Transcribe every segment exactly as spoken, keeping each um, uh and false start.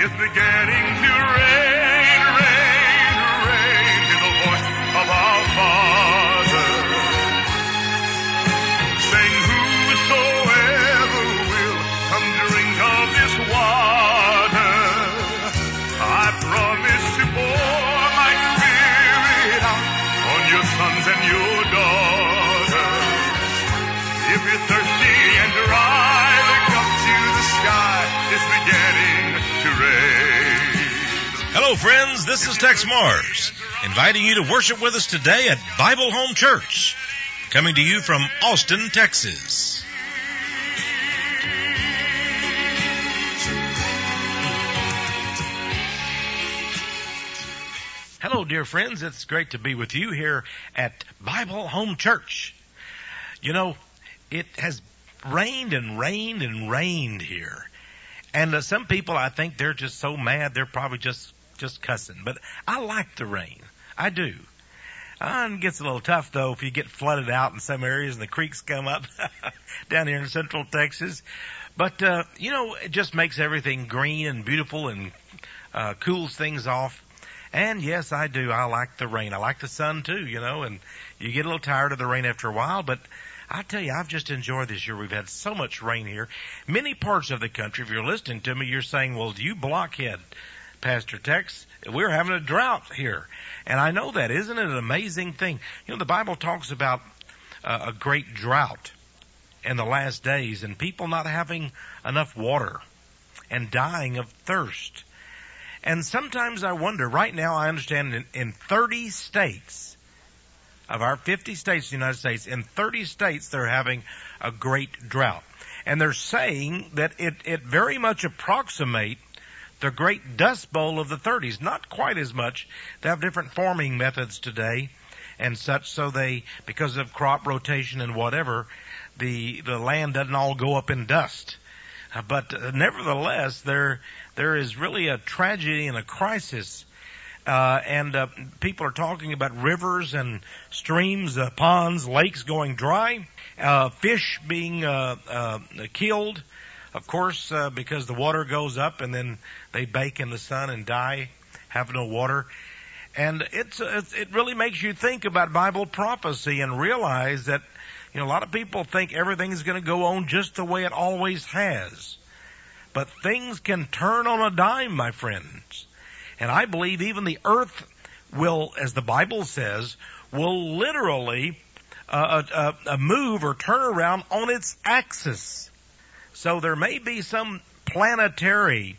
is beginning to rain, rain, rain. Hear the voice of our Father saying, whosoever will come drink of this water, I promise to pour my Spirit out on your sons and your daughters. If you're thirsty and dry, look up to the sky. It's beginning to rain. Hello, friends. This is Tex Mars, inviting you to worship with us today at Bible Home Church, coming to you from Austin, Texas. Hello, dear friends. It's great to be with you here at Bible Home Church. You know, it has rained and rained and rained here. And uh, some people, I think they're just so mad, they're probably just, just cussing. But I like the rain. I do. Uh, it gets a little tough, though, if you get flooded out in some areas and the creeks come up down here in central Texas. But, uh, you know, it just makes everything green and beautiful and uh, cools things off. And, yes, I do. I like the rain. I like the sun, too, you know, and you get a little tired of the rain after a while, but I tell you, I've just enjoyed this year. We've had so much rain here. Many parts of the country, if you're listening to me, you're saying, well, you blockhead, Pastor Tex, we're having a drought here. And I know that. Isn't it an amazing thing? You know, the Bible talks about uh, a great drought in the last days and people not having enough water and dying of thirst. And sometimes I wonder, right now I understand in, in thirty states, of our fifty states in the United States, in thirty states they're having a great drought. And they're saying that it, it very much approximate the great dust bowl of the thirties. Not quite as much. They have different farming methods today and such, so they, because of crop rotation and whatever, the, the land doesn't all go up in dust. Uh, but uh, nevertheless, there there is really a tragedy and a crisis. Uh, and uh, people are talking about rivers and streams, uh, ponds, lakes going dry, uh, fish being uh, uh, killed, of course, uh, because the water goes up and then they bake in the sun and die, have no water. And it's, it's it really makes you think about Bible prophecy and realize that, you know, a lot of people think everything's going to go on just the way it always has. But things can turn on a dime, my friends. And I believe even the earth will, as the Bible says, will literally uh, uh, uh, move or turn around on its axis. So there may be some planetary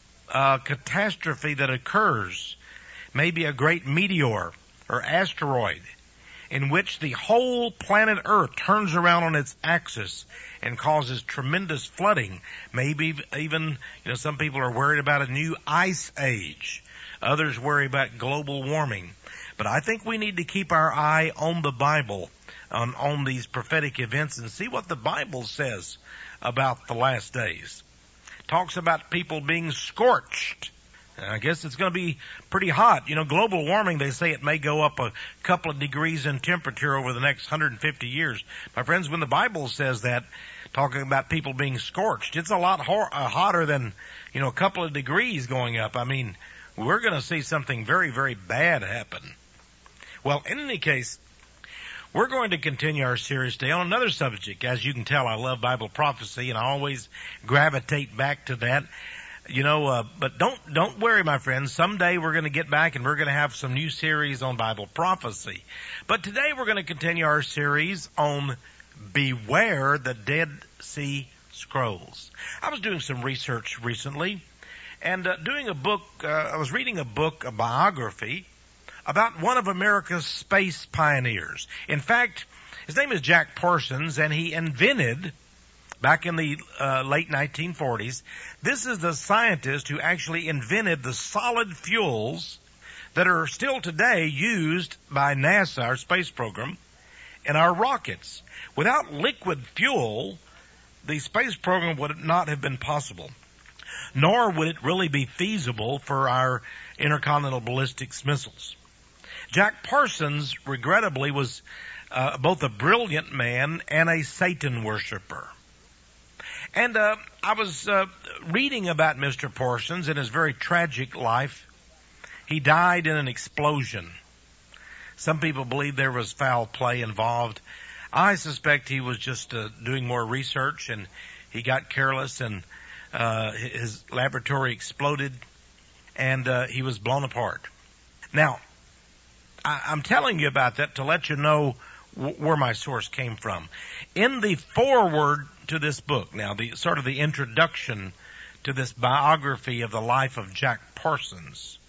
uh, catastrophe that occurs, maybe a great meteor or asteroid, in which the whole planet Earth turns around on its axis and causes tremendous flooding. Maybe even, you know, some people are worried about a new ice age. Others worry about global warming. But I think we need to keep our eye on the Bible, on, on these prophetic events, and see what the Bible says about the last days. It talks about people being scorched. And I guess it's going to be pretty hot. You know, global warming, they say it may go up a couple of degrees in temperature over the next one hundred fifty years. My friends, when the Bible says that, talking about people being scorched, it's a lot hor- uh, hotter than, you know, a couple of degrees going up. I mean, we're going to see something very, very bad happen. Well, in any case, we're going to continue our series today on another subject. As you can tell, I love Bible prophecy, and I always gravitate back to that. You know, uh, but don't don't worry, my friends. Someday we're going to get back and we're going to have some new series on Bible prophecy. But today we're going to continue our series on Beware the Dead Sea Scrolls. I was doing some research recently and uh, doing a book, uh, I was reading a book, a biography, about one of America's space pioneers. In fact, his name is Jack Parsons, and he invented, back in the uh, late nineteen forties, this is the scientist who actually invented the solid fuels that are still today used by NASA, our space program, in our rockets. Without liquid fuel, the space program would not have been possible, nor would it really be feasible for our intercontinental ballistics missiles. Jack Parsons, regrettably, was uh, both a brilliant man and a Satan worshiper. And uh, I was uh, reading about Mister Parsons and his very tragic life. He died in an explosion. Some people believe there was foul play involved. I suspect he was just uh, doing more research, and he got careless, and uh, his laboratory exploded, and uh, he was blown apart. Now, I- I'm telling you about that to let you know w- where my source came from. In the foreword to this book, now the sort of the introduction to this biography of the life of Jack Parsons,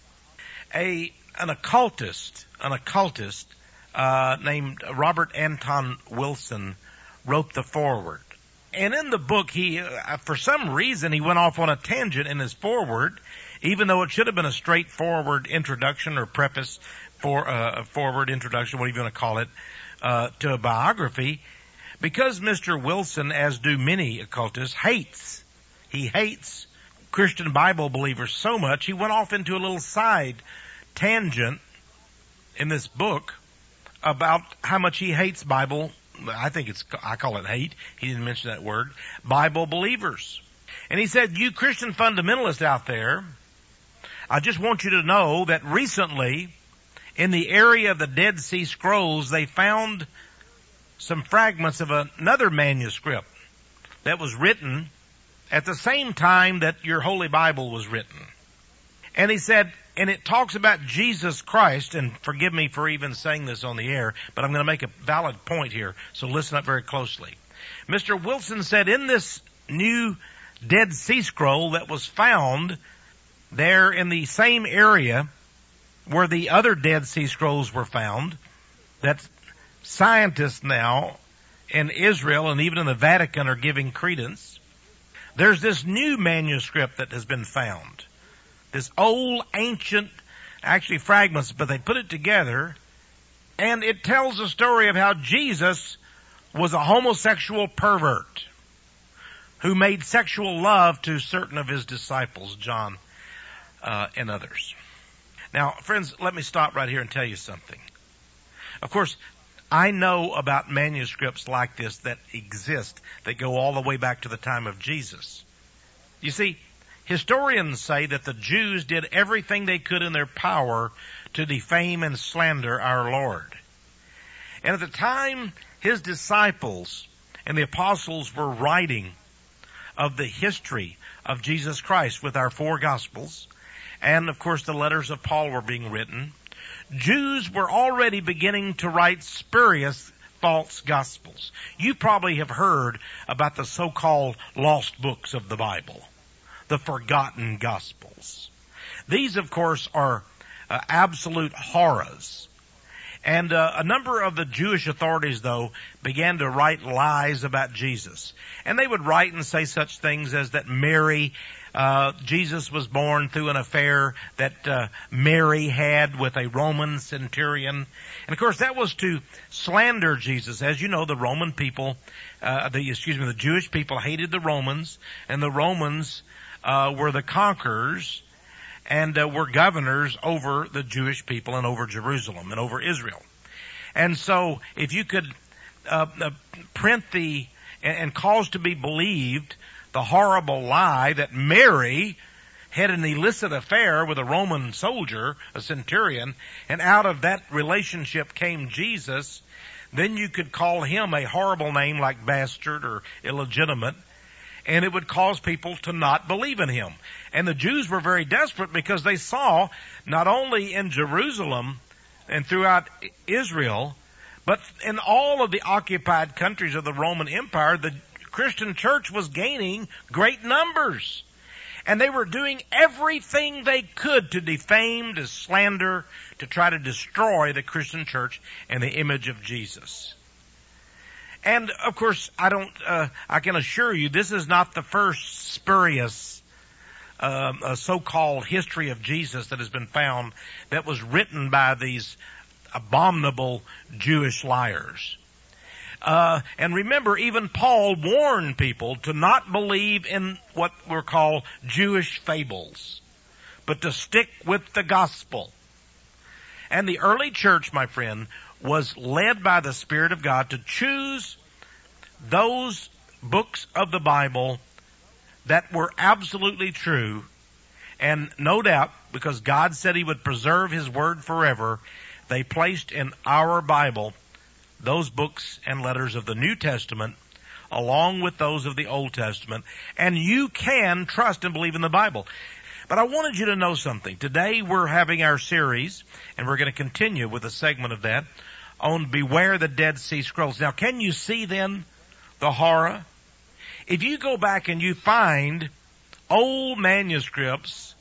a an occultist, an occultist uh, named Robert Anton Wilson wrote the foreword. And in the book, he, uh, for some reason, he went off on a tangent in his foreword, even though it should have been a straightforward introduction or preface for uh, a forward introduction, whatever you want to call it, uh, to a biography. Because Mister Wilson, as do many occultists, hates, he hates Christian Bible believers so much, he went off into a little side tangent in this book about how much he hates Bible, I think it's, I call it hate, he didn't mention that word, Bible believers. And he said, you Christian fundamentalists out there, I just want you to know that recently, in the area of the Dead Sea Scrolls, they found some fragments of another manuscript that was written at the same time that your Holy Bible was written. And he said, and it talks about Jesus Christ, and forgive me for even saying this on the air, but I'm going to make a valid point here, so listen up very closely. Mister Wilson said in this new Dead Sea Scroll that was found there in the same area where the other Dead Sea Scrolls were found, that scientists now in Israel and even in the Vatican are giving credence, there's this new manuscript that has been found. This old, ancient, actually fragments, but they put it together, and it tells the story of how Jesus was a homosexual pervert who made sexual love to certain of his disciples, John uh, and others. Now, friends, let me stop right here and tell you something. Of course, I know about manuscripts like this that exist, that go all the way back to the time of Jesus. You see, historians say that the Jews did everything they could in their power to defame and slander our Lord. And at the time his disciples and the apostles were writing of the history of Jesus Christ with our four Gospels, and of course the letters of Paul were being written, Jews were already beginning to write spurious false Gospels. You probably have heard about the so-called lost books of the Bible, the forgotten Gospels. These, of course, are uh, absolute horrors. And uh, a number of the Jewish authorities, though, began to write lies about Jesus. And they would write and say such things as that Mary, uh, Jesus was born through an affair that uh, Mary had with a Roman centurion. And of course, that was to slander Jesus. As you know, the Roman people, uh, the, excuse me, the Jewish people hated the Romans, and the Romans uh, were the conquerors and uh, were governors over the Jewish people and over Jerusalem and over Israel. And so if you could uh, uh, print the and, and cause to be believed the horrible lie that Mary had an illicit affair with a Roman soldier, a centurion, and out of that relationship came Jesus, then you could call him a horrible name like bastard or illegitimate, and it would cause people to not believe in him. And the Jews were very desperate because they saw, not only in Jerusalem and throughout Israel, but in all of the occupied countries of the Roman Empire, the Christian church was gaining great numbers. And they were doing everything they could to defame, to slander, to try to destroy the Christian church and the image of Jesus. And of course, I don't, uh, I can assure you, this is not the first spurious, uh, uh, so-called history of Jesus that has been found that was written by these abominable Jewish liars. Uh, and remember, even Paul warned people to not believe in what were called Jewish fables, but to stick with the gospel. And the early church, my friend, was led by the Spirit of God to choose those books of the Bible that were absolutely true. And no doubt, because God said He would preserve His Word forever, they placed in our Bible those books and letters of the New Testament along with those of the Old Testament. And you can trust and believe in the Bible. But I wanted you to know something. Today we're having our series, and we're going to continue with a segment of that, on Beware the Dead Sea Scrolls. Now, can you see then the horror? If you go back and you find old manuscripts,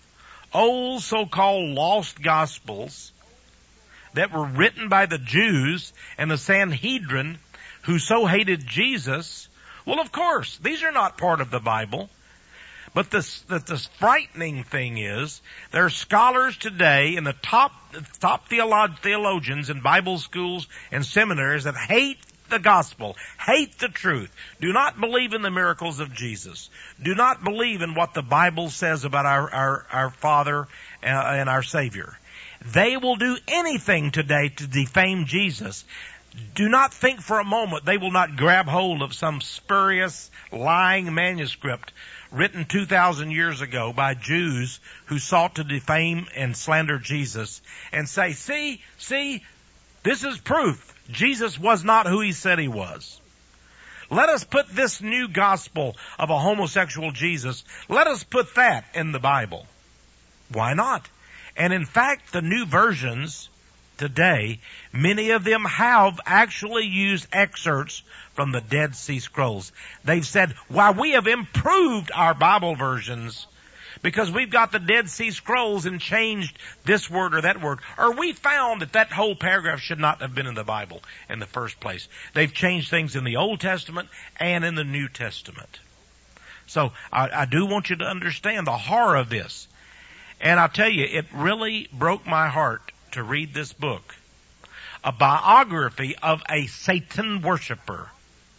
old so-called lost gospels that were written by the Jews and the Sanhedrin who so hated Jesus, well, of course, these are not part of the Bible. But the, the, the frightening thing is, there are scholars today and the top, top theolog- theologians in Bible schools and seminaries that hate the gospel, hate the truth, do not believe in the miracles of Jesus, do not believe in what the Bible says about our, our, our Father uh, and our Savior. They will do anything today to defame Jesus. Do not think for a moment they will not grab hold of some spurious, lying manuscript written two thousand years ago by Jews who sought to defame and slander Jesus and say, see, see, this is proof. Jesus was not who He said He was. Let us put this new gospel of a homosexual Jesus, let us put that in the Bible. Why not? And in fact, the new versions today, many of them have actually used excerpts from the Dead Sea Scrolls. They've said, why, we have improved our Bible versions because we've got the Dead Sea Scrolls and changed this word or that word. Or we found that that whole paragraph should not have been in the Bible in the first place. They've changed things in the Old Testament and in the New Testament. So I, I do want you to understand the horror of this. And I'll tell you, it really broke my heart to read this book, a biography of a Satan worshiper,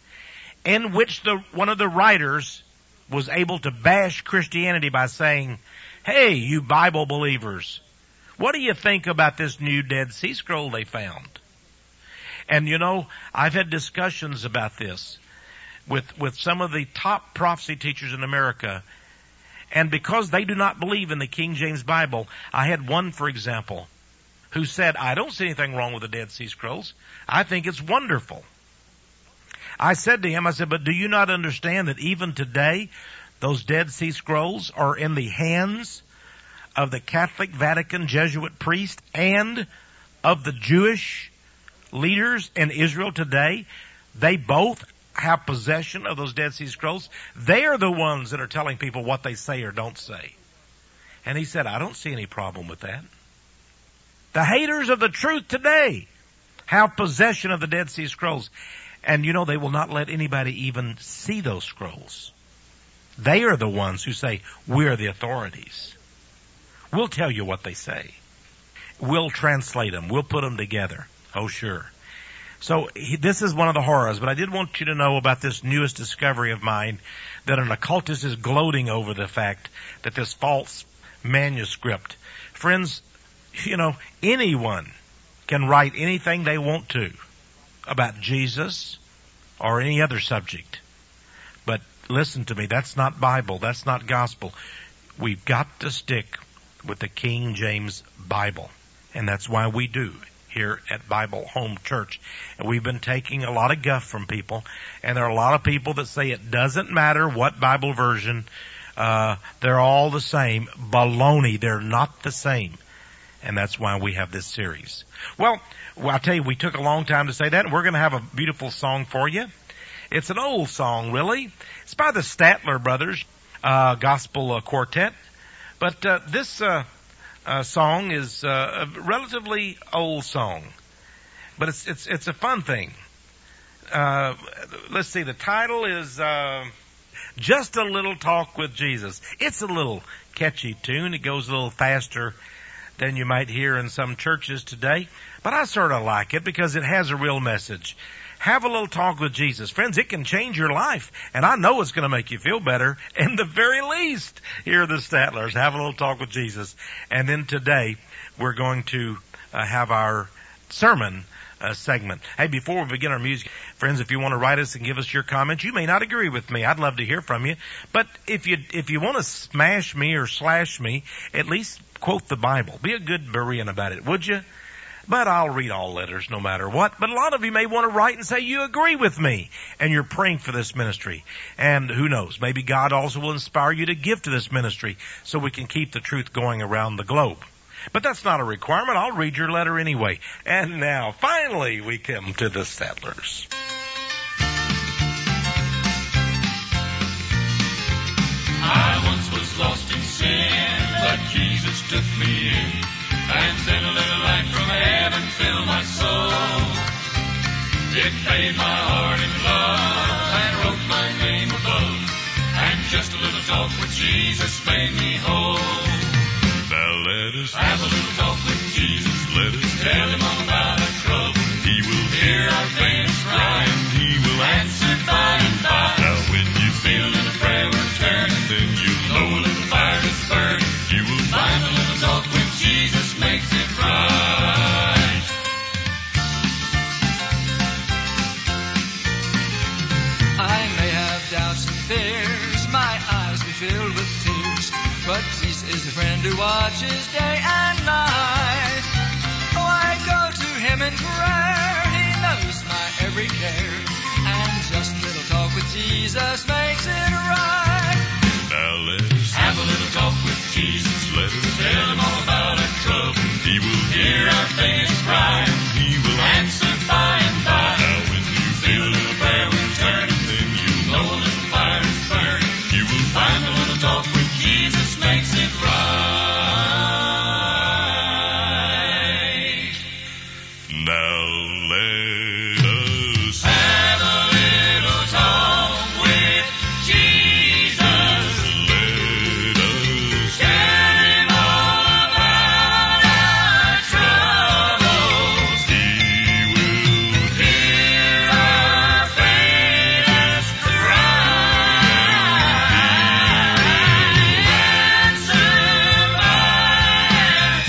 in which the one of the writers was able to bash Christianity by saying, hey, you Bible believers, what do you think about this new Dead Sea Scroll they found? And you know, I've had discussions about this with, with some of the top prophecy teachers in America. And because they do not believe in the King James Bible, I had one, for example, who said, I don't see anything wrong with the Dead Sea Scrolls. I think it's wonderful. I said to him, I said, but do you not understand that even today, those Dead Sea Scrolls are in the hands of the Catholic Vatican Jesuit priest and of the Jewish leaders in Israel today? They both have possession of those Dead Sea Scrolls. They are the ones that are telling people what they say or don't say. And he said, I don't see any problem with that. The haters of the truth today have possession of the Dead Sea Scrolls. And you know, they will not let anybody even see those scrolls. They are the ones who say, we're the authorities. We'll tell you what they say. We'll translate them. We'll put them together. Oh, sure. So he, this is one of the horrors, but I did want you to know about this newest discovery of mine, that an occultist is gloating over the fact that this false manuscript. Friends, you know, anyone can write anything they want to about Jesus or any other subject. But listen to me, that's not Bible, that's not gospel. We've got to stick with the King James Bible. And that's why we do here at Bible Home Church. And we've been taking a lot of guff from people, and there are a lot of people that say it doesn't matter what Bible version, uh, they're all the same. Baloney, they're not the same. And that's why we have this series. Well, well, I'll tell you, we took a long time to say that, and we're going to have a beautiful song for you. It's an old song, really. It's by the Statler Brothers, uh, gospel uh, quartet. But uh, this uh, uh, song is uh, a relatively old song, but it's it's it's a fun thing. Uh, let's see, the title is uh, Just a Little Talk with Jesus. It's a little catchy tune. It goes a little faster than you might hear in some churches today. But I sort of like it because it has a real message. Have a little talk with Jesus. Friends, it can change your life. And I know it's going to make you feel better. In the very least, here are the Statlers. Have a little talk with Jesus. And then today, we're going to uh, have our sermon uh, segment. Hey, before we begin our music, friends, if you want to write us and give us your comments, you may not agree with me. I'd love to hear from you. But if you if you want to smash me or slash me, at least quote the Bible. Be a good Berean about it, would you? But I'll read all letters no matter what. But a lot of you may want to write and say you agree with me and you're praying for this ministry. And who knows, maybe God also will inspire you to give to this ministry so we can keep the truth going around the globe. But that's not a requirement. I'll read your letter anyway. And now, finally, we come to the settlers. I once was lost in sin, but Jesus took me in. And then a little light from heaven filled my soul. It made my heart in love and wrote my name above. And just a little talk with Jesus made me whole. Now let us have a little talk with Jesus. Let us tell him all about our trouble. He will hear our faintest cry and he will answer by and by. Now when you feel a little prayer returning, then you know a little fire is burning. You will find a little talk with Jesus makes it right. I may have doubts and fears, my eyes be filled with tears, but Jesus is a friend who watches day and night. Oh, I go to him in prayer, he knows my every care, and just a little talk with Jesus makes it right. Now let us have a little talk with Jesus. Let us tell him all about our trouble. He will hear our faintest cry and he will answer by and by. Now when you feel a little prayer returning, then you know a little fire is burning. You will find a little talk with Jesus makes it right. Now let us have a little talk with Jesus. Let us tell him all about our troubles. He will hear our faintest cry. Answer by and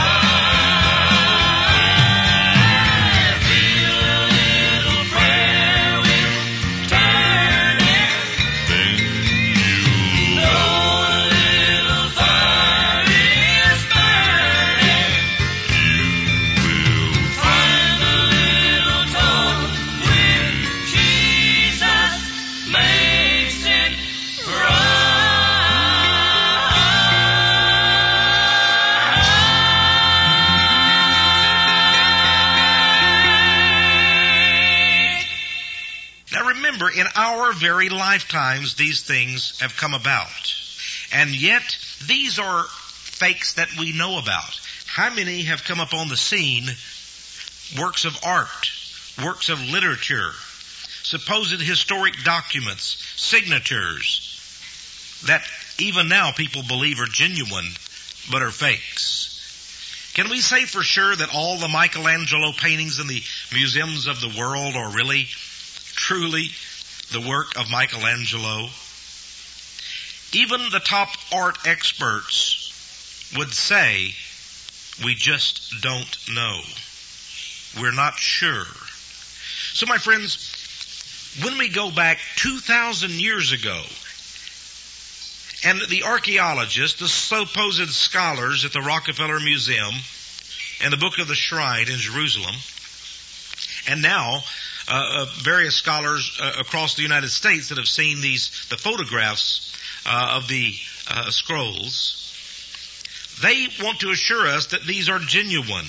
by. Feel a little prayer will turn it. Then you'll know a little fire is burning. You will find a little talk with Jesus makes it right. Now remember, in our very lifetimes, these things have come about. And yet, these are fakes that we know about. How many have come up on the scene? Works of art, works of literature, supposed historic documents, signatures, that even now people believe are genuine, but are fakes. Can we say for sure that all the Michelangelo paintings in the museums of the world are really, truly the work of Michelangelo? Even the top art experts would say, we just don't know. We're not sure. So my friends, when we go back two thousand years ago, and the archaeologists, the supposed scholars at the Rockefeller Museum and the Book of the Shrine in Jerusalem, and now uh, uh, various scholars uh, across the United States that have seen these, the photographs uh, of the uh, scrolls, they want to assure us that these are genuine.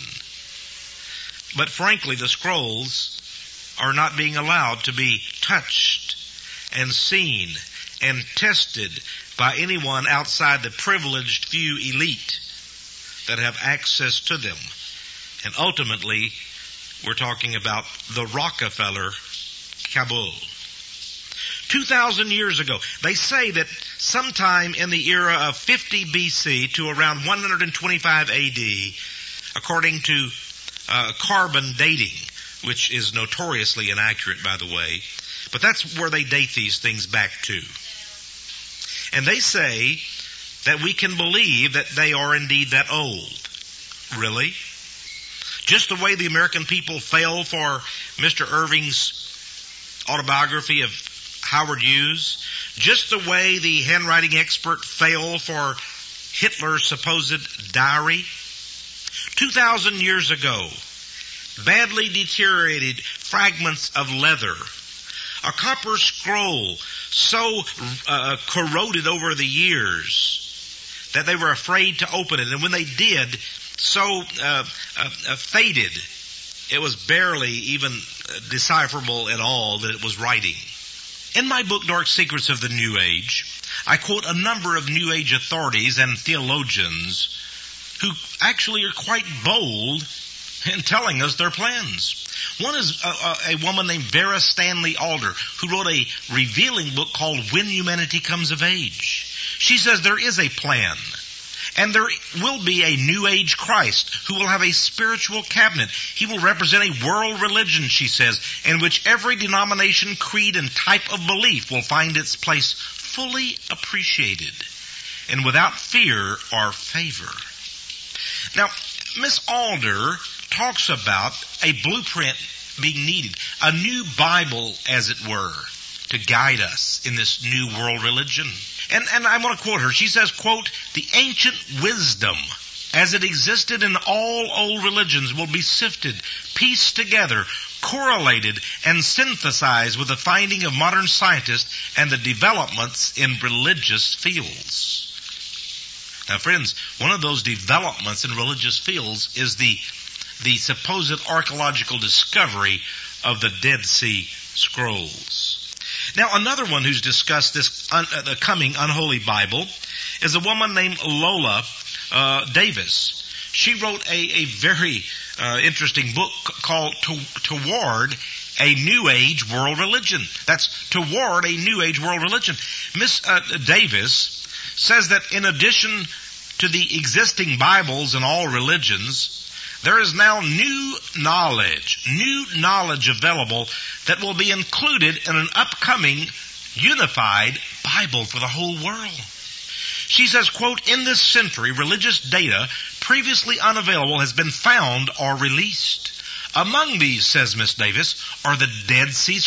But frankly, the scrolls are not being allowed to be touched and seen and tested by anyone outside the privileged few elite that have access to them. And ultimately, we're talking about the Rockefeller Cabal. Two thousand years ago, they say that sometime in the era of fifty B C to around one hundred twenty-five A D, according to uh, carbon dating, which is notoriously inaccurate, by the way, but that's where they date these things back to. And they say that we can believe that they are indeed that old. Really? Just the way the American people fell for Mister Irving's autobiography of Howard Hughes, just the way the handwriting expert fell for Hitler's supposed diary. Two thousand years ago, badly deteriorated fragments of leather, a copper scroll so uh, corroded over the years that they were afraid to open it, and when they did, so uh, uh, uh, faded, it was barely even decipherable at all that it was writing. In my book, Dark Secrets of the New Age, I quote a number of New Age authorities and theologians who actually are quite bold in telling us their plans. One is a, a, a woman named Vera Stanley Alder, who wrote a revealing book called When Humanity Comes of Age. She says there is a plan, and there will be a New Age Christ who will have a spiritual cabinet. He will represent a world religion, she says, in which every denomination, creed, and type of belief will find its place fully appreciated and without fear or favor. Now, Miss Alder talks about a blueprint being needed, a new Bible, as it were, to guide us in this new world religion. And, and I want to quote her. She says, quote, "The ancient wisdom as it existed in all old religions will be sifted, pieced together, correlated, and synthesized with the finding of modern scientists and the developments in religious fields." Now, friends, one of those developments in religious fields is the the supposed archaeological discovery of the Dead Sea Scrolls. Now, another one who's discussed this un, uh, the coming unholy Bible is a woman named Lola uh, Davis. She wrote a, a very uh, interesting book called to, Toward a New Age World Religion. That's Toward a New Age World Religion. Miss uh, Davis says that in addition to the existing Bibles in all religions, there is now new knowledge, new knowledge available that will be included in an upcoming unified Bible for the whole world. She says, quote, "In this century, religious data previously unavailable has been found or released. Among these," says Miss Davis, "are the Dead Sea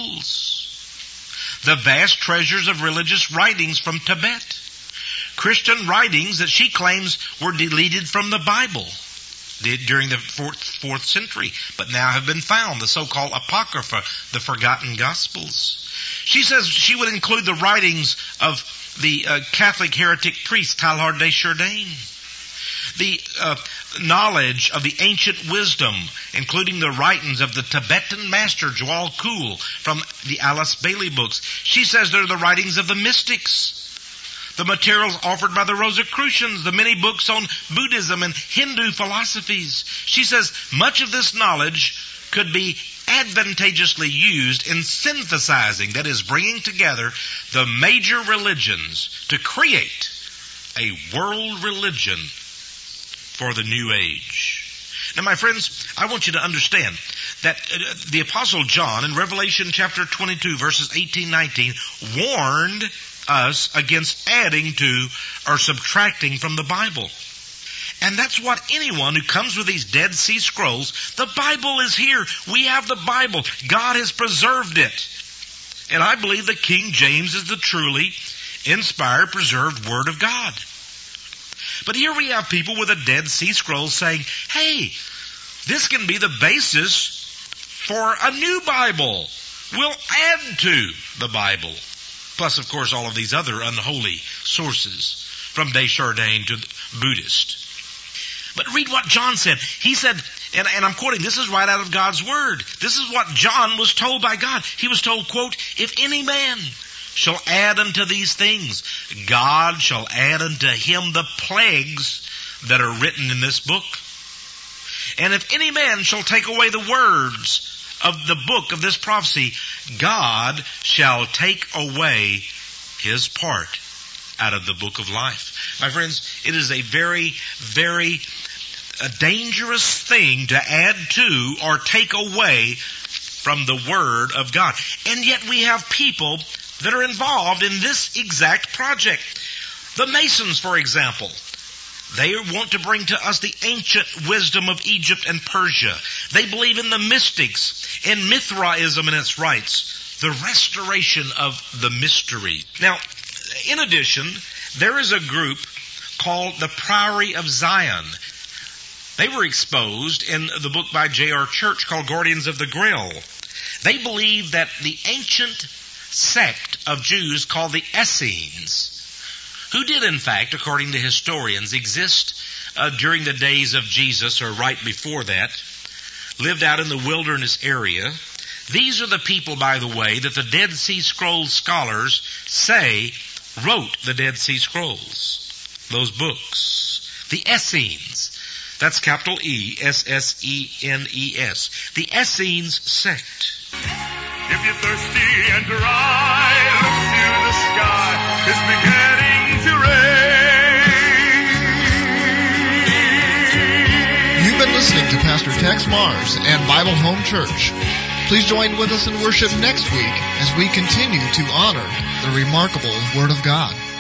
Scrolls, the vast treasures of religious writings from Tibet, Christian writings that she claims were deleted from the Bible during the fourth, fourth century, but now have been found, the so-called Apocrypha, the forgotten Gospels." She says she would include the writings of the uh, Catholic heretic priest Teilhard de Chardin, the uh, knowledge of the ancient wisdom, including the writings of the Tibetan master Djwhal Khul from the Alice Bailey books. She says they're the writings of the mystics, the materials offered by the Rosicrucians, the many books on Buddhism and Hindu philosophies. She says much of this knowledge could be advantageously used in synthesizing, that is, bringing together the major religions to create a world religion for the New Age. Now, my friends, I want you to understand that the Apostle John in Revelation chapter twenty-two, verses eighteen, nineteen, warned us against adding to or subtracting from the Bible. And that's what anyone who comes with these Dead Sea Scrolls, the Bible is here. We have the Bible. God has preserved it. And I believe that King James is the truly inspired, preserved Word of God. But here we have people with a Dead Sea Scroll saying, hey, this can be the basis for a new Bible. We'll add to the Bible. Plus, of course, all of these other unholy sources, from Desjardins to Buddhist. But read what John said. He said, and, and I'm quoting, this is right out of God's Word. This is what John was told by God. He was told, quote, "If any man shall add unto these things, God shall add unto him the plagues that are written in this book. And if any man shall take away the words of the book of this prophecy, God shall take away his part out of the book of life." My friends, it is a very, very a dangerous thing to add to or take away from the Word of God. And yet we have people that are involved in this exact project. The Masons, for example, They want to bring to us the ancient wisdom of Egypt and Persia. They believe in the mystics, in Mithraism and its rites, the restoration of the mystery. Now, in addition, there is a group called the Priory of Zion. They were exposed in the book by J R Church called Guardians of the Grail. They believe that the ancient sect of Jews called the Essenes, who did in fact, according to historians, exist uh, during the days of Jesus or right before that, lived out in the wilderness area. These are the people, by the way, that the Dead Sea Scrolls scholars say wrote the Dead Sea Scrolls, those books. The Essenes. That's capital E, S S E N E S. The Essenes sect. If you're thirsty and dry, look to the sky. It's beginning to rain. You've been listening to Pastor Tex Mars and Bible Home Church. Please join with us in worship next week as we continue to honor the remarkable Word of God.